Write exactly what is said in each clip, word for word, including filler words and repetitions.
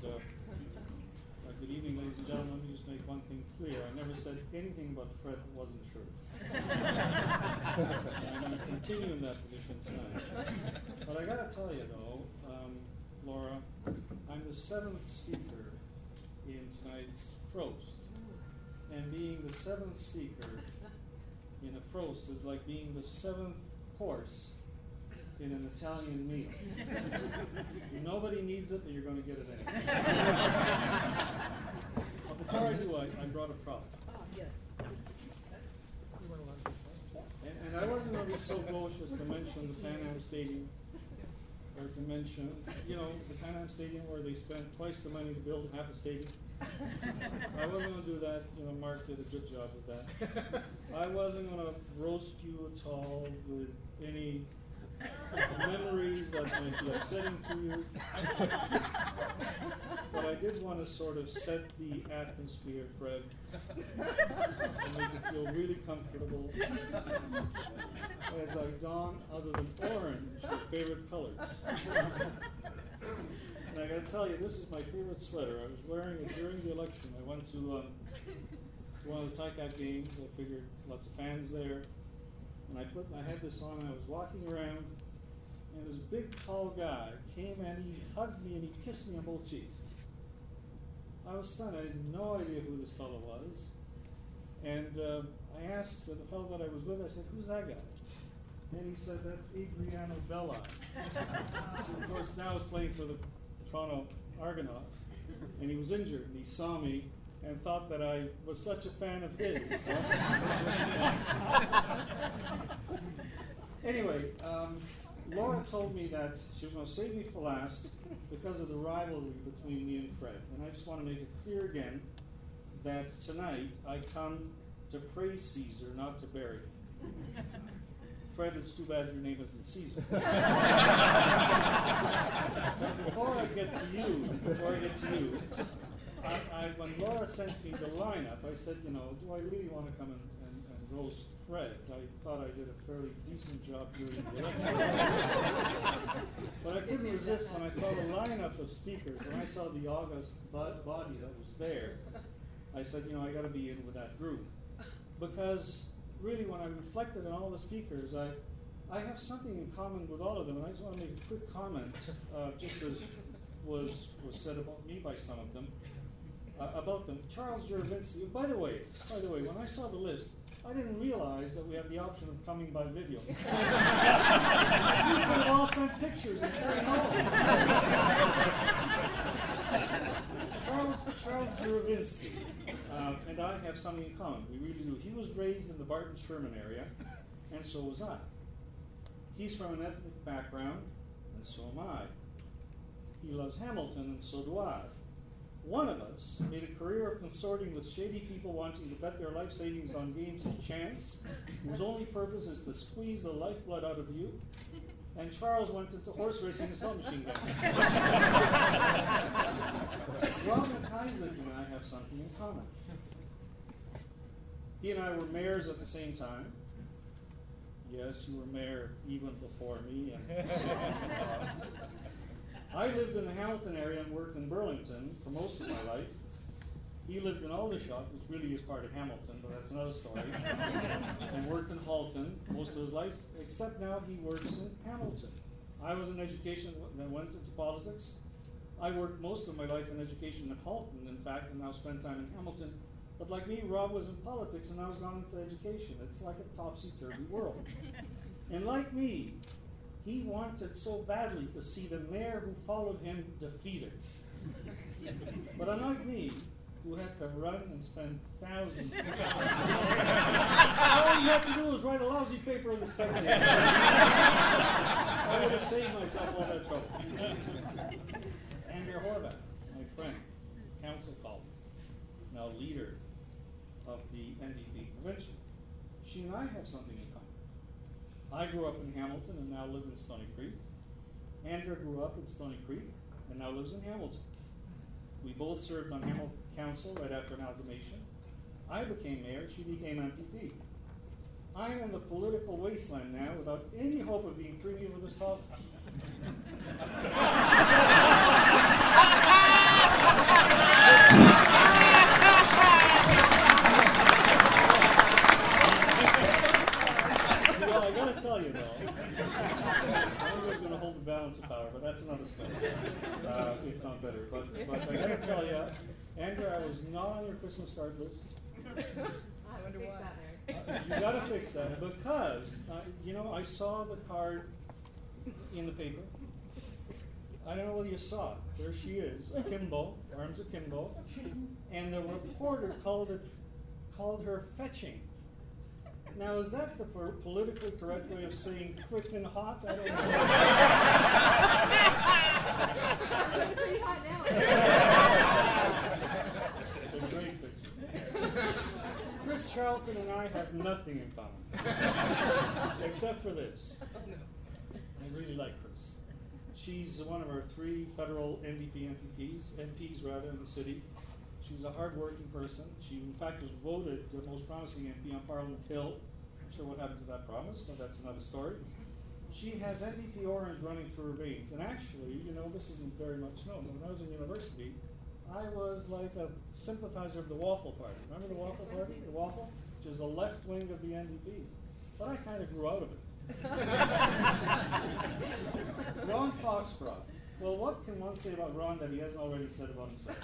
uh, uh, good evening, ladies and gentlemen. Let me just make one thing clear. I never said anything about Fred that wasn't true. I'm going to continue in that tradition tonight. But I got to tell you, though, um, Laura, I'm the seventh speaker in tonight's Frost. And being the seventh speaker in a Frost is like being the seventh course in an Italian meal. Nobody needs it, but you're going to get it anyway. But before I do, I, I brought a prop. Oh, yes. And, and I wasn't going to be so gauche as to mention the Pan Am Stadium, or to mention, you know, the Pan Am Stadium where they spent twice the money to build half a stadium. I wasn't going to do that. You know, Mark did a good job with that. I wasn't going to roast you at all with any memories that might be upsetting to you. But I did want to sort of set the atmosphere, Fred, and make you feel really comfortable as I don, other than orange, your favorite colors. And I got to tell you, this is my favorite sweater. I was wearing it during the election. I went to, um, to one of the Ticap games. I figured lots of fans there. And I put, I had this on, and I was walking around, and this big, tall guy came and he hugged me and he kissed me on both cheeks. I was stunned. I had no idea who this fellow was. And uh, I asked uh, the fellow that I was with, I said, "Who's that guy?" And he said, "That's Adriano Belli." Of course, now he's playing for the Toronto Argonauts, and he was injured, and he saw me and thought that I was such a fan of his. Anyway, um, Laura told me that she was going to save me for last because of the rivalry between me and Fred. And I just want to make it clear again that tonight I come to praise Caesar, not to bury him. Fred, it's too bad your name isn't Caesar. But before I get to you, before I get to you, I, I, when Laura sent me the lineup, I said, you know, do I really want to come and, and, and roast Fred? I thought I did a fairly decent job during the election. But I couldn't resist when I saw the lineup of speakers, when I saw the august body that was there. I said, you know, I got to be in with that group. Because really, when I reflected on all the speakers, I, I have something in common with all of them, and I just want to make a quick comment, uh, just as was, was said about me by some of them. Uh, about them. Charles Juravinski, by the way, by the way, when I saw the list, I didn't realize that we had the option of coming by video. You could have all sent pictures and said no. Charles, Charles Juravinski uh, and I have something in common. We really do. He was raised in the Barton Sherman area, and so was I. He's from an ethnic background, and so am I. He loves Hamilton, and so do I. One of us made a career of consorting with shady people wanting to bet their life savings on games of chance, whose only purpose is to squeeze the lifeblood out of you. And Charles went into horse racing and slot machine guns. Robin Isaac and I have something in common. He and I were mayors at the same time. Yes, you were mayor even before me. And I lived in the Hamilton area and worked in Burlington for most of my life. He lived in Aldershot, which really is part of Hamilton, but that's another story, and worked in Halton most of his life, except now he works in Hamilton. I was in education and went into politics. I worked most of my life in education in Halton, in fact, and now spend time in Hamilton. But like me, Rob was in politics and now has gone into education. It's like a topsy-turvy world. And like me, he wanted so badly to see the mayor who followed him defeated. But unlike me, who had to run and spend thousands of dollars, all he had to do was write a lousy paper in the Spectator. I would have saved myself all that trouble. Andrea Horvath, my friend, council colleague, now leader of the N D P convention. She and I have something in common. I grew up in Hamilton and now live in Stony Creek. Andrea grew up in Stony Creek and now lives in Hamilton. We both served on Hamilton Council right after amalgamation. I became mayor, she became M P P. I'm in the political wasteland now without any hope of being premium with this politics. flower, but that's another story, uh, if not better. But, but I gotta tell you, Andrew, I was not on your Christmas card list. I wonder Fix why. that, Uh, you gotta fix that, because, uh, you know, I saw the card in the paper. I don't know whether you saw it. There she is, akimbo, arms akimbo, and the reporter called it, called her fetching. Now, is that the per- politically correct way of saying freaking hot? I don't know. It's pretty hot now. It's a great picture. Chris Charlton and I have nothing in common, except for this. I really like Chris. She's one of our three federal N D P M P Ps, M Ps rather, in the city. She's a hard-working person. She, in fact, was voted the most promising M P on Parliament Hill. Not sure what happened to that promise, but that's another story. She has N D P orange running through her veins. And actually, you know, this isn't very much known. When I was in university, I was like a sympathizer of the Waffle Party. Remember the Waffle Party? The Waffle? Which is the left wing of the N D P. But I kind of grew out of it. Ron Foxcroft. Well, what can one say about Ron that he hasn't already said about himself?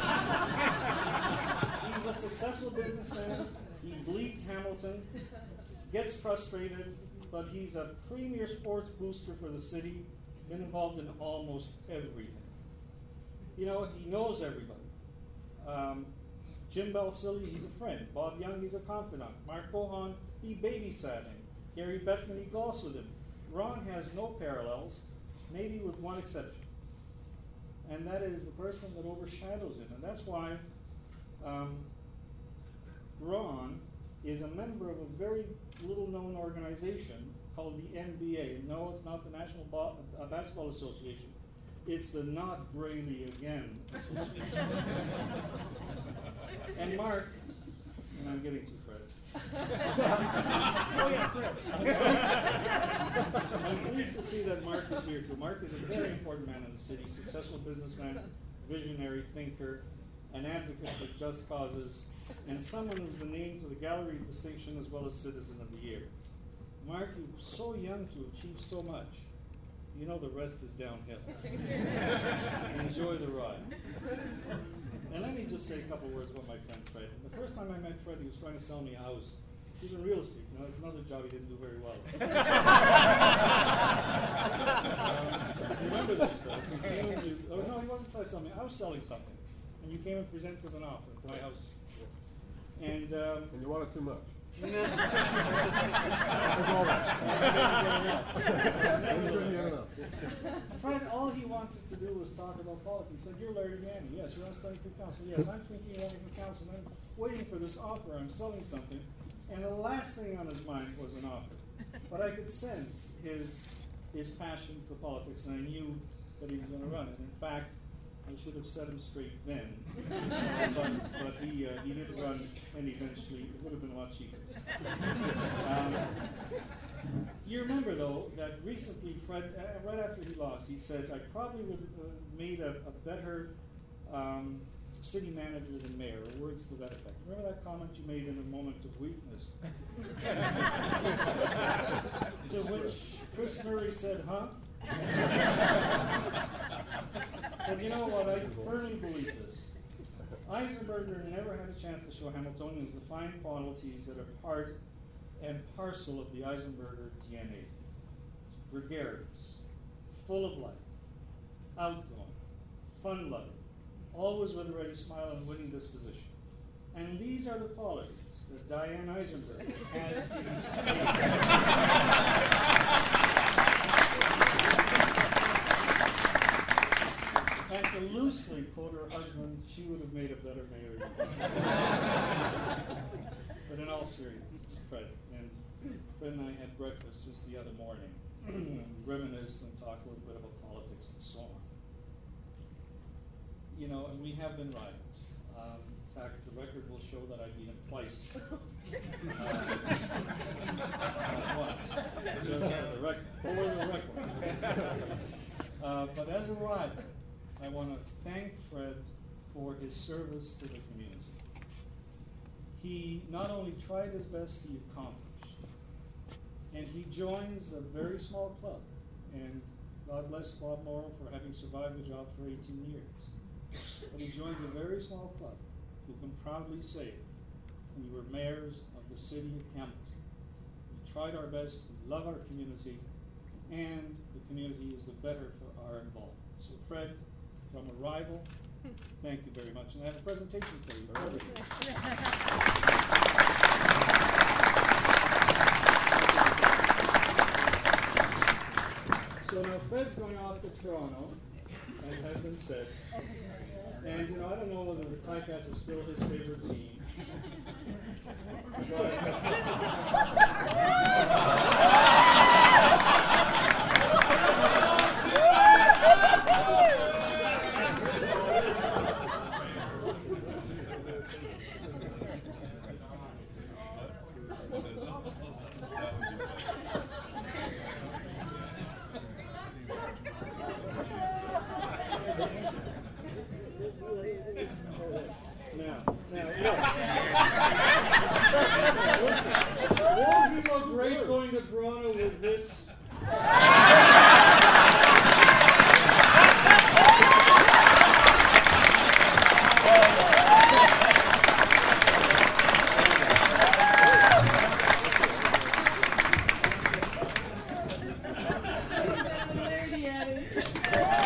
He's a successful businessman. He bleeds Hamilton, gets frustrated, but he's a premier sports booster for the city, been involved in almost everything. You know, he knows everybody. Um, Jim Balsillie, he's a friend. Bob Young, he's a confidant. Mark Bohan, he babysat him. Gary Bettman, he golfs with him. Ron has no parallels, maybe with one exception. And that is the person that overshadows him. And that's why um, Ron is a member of a very little-known organization called the N B A. No, it's not the National Ba- uh, Basketball Association. It's the Not Braley Again Association. And Mark, and I'm getting too Fred. Oh yeah, Fred. I'm pleased to see that Mark is here too. Mark is a very important man in the city, successful businessman, visionary thinker, an advocate for just causes, and someone who's been named to the Gallery of Distinction as well as Citizen of the Year. Mark, you were so young to achieve so much. You know the rest is downhill. Enjoy the ride. And let me just say a couple words about my friend Fred. The first time I met Fred, he was trying to sell me a house. He was in real estate. You know, that's another job he didn't do very well. um, remember this, Fred? You came into, oh no, he wasn't trying to sell me. I was selling something, and you came and presented an offer for my house. And um, and you wanted too much. That's all right. Fred, all he wanted to do was talk about politics. He said, "You're Larry Gandy. Yes, you're on studying for council. Yes, I'm thinking of running for council. I'm waiting for this offer. I'm selling something." And the last thing on his mind was an offer. But I could sense his his passion for politics, and I knew that he was going to run it. In fact, I should have set him straight then, but, but he uh, he did run, and eventually it would have been a lot cheaper. Um, you remember though that recently, Fred, uh, right after he lost, he said, "I probably would have uh, made a, a better um, city manager than mayor," or words to that effect. Remember that comment you made in a moment of weakness? To which Chris Murray said, "Huh?" But you know what? I firmly believe this. Eisenberger never had a chance to show Hamiltonians the fine qualities that are part and parcel of the Eisenberger D N A. Gregarious, full of life, outgoing, fun-loving, always with a ready smile and winning disposition. And these are the qualities that Diane Eisenberger has And to loosely quote her husband, she would have made a better mayor. But in all seriousness, Fred, and Fred and I had breakfast just the other morning, and reminisced and talked a little bit about politics and so on. You know, and we have been rivals. Um, in fact, the record will show that I beat him twice. Uh, not once. Just for the record. For the record. Uh, but as a rival, I want to thank Fred for his service to the community. He not only tried his best, he accomplished. And he joins a very small club. And God bless Bob Morrow for having survived the job for eighteen years. But he joins a very small club who can proudly say, we were mayors of the city of Hamilton. We tried our best, we love our community, and the community is the better for our involvement. So Fred, from a rival, thank you very much. And I have a presentation for you. So now Fred's going off to Toronto, as has been said. And, you know, I don't know whether the Ticats are still his favorite team. Now, now, look. Won't he look great going to Toronto with this? There he is.